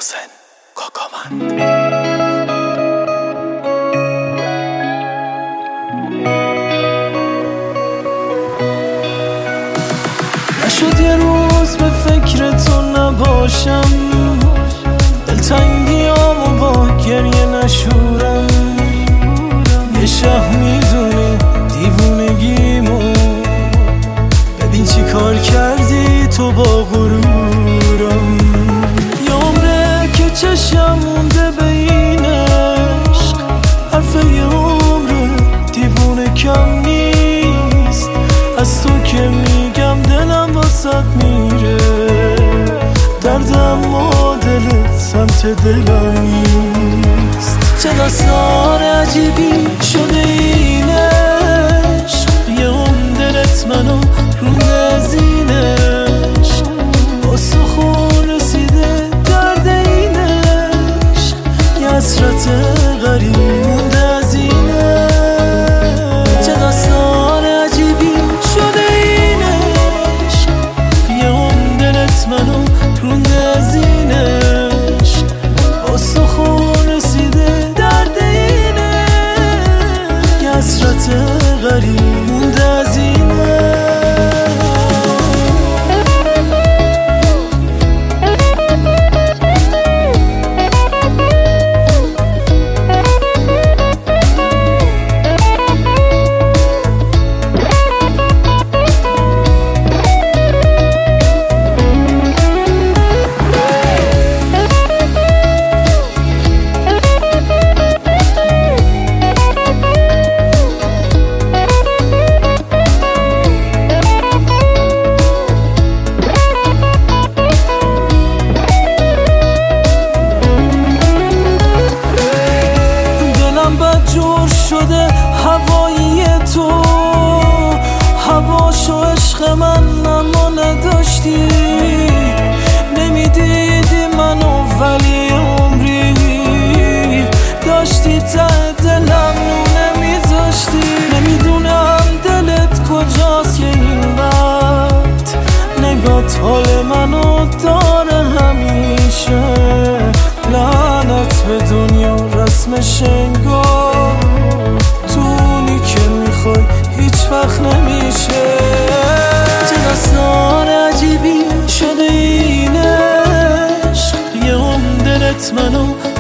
محسن کاکاوند. نشد یه روز به فکر تو نباشم، دلتنگیامو با گریه نشورم. یه شه میدونه دیوونگیمو، ببین چی کار کردی تو با غرورم. یه عمره که چشم مونده به این عشق، حرف یه عمره دیوونه کم نیست. از تو که میگم دلم واسط میره، دردم و دلت سمت دلم نیست. چه داستان عجیبی شده این عشق، یه اون دلت منو رونده از این عشق. با سخون رسیده درد این عشق، یه حسرت غریب مونده از این عشق. چه داستان عجیبی شده این عشق، یه اون دلت منو رونده از این عشق. با سخون رسیده درد این عشق، یه حسرت غریب مونده از این عشق. جور شده هوایی تو، هواشو عشق من اما نداشتی. نمیدیدی منو ولی عمری داشتی ته دلم نونه میذاشتی. نمیدونم دلت کجاست که این وقت نگات حال منو داره همیشه. لعنت به دنیا رسمش انگار تونی که میخوای هیچ وقت نمیشه. چه داستان عجیبی شده این عشق، یه اون دلت منو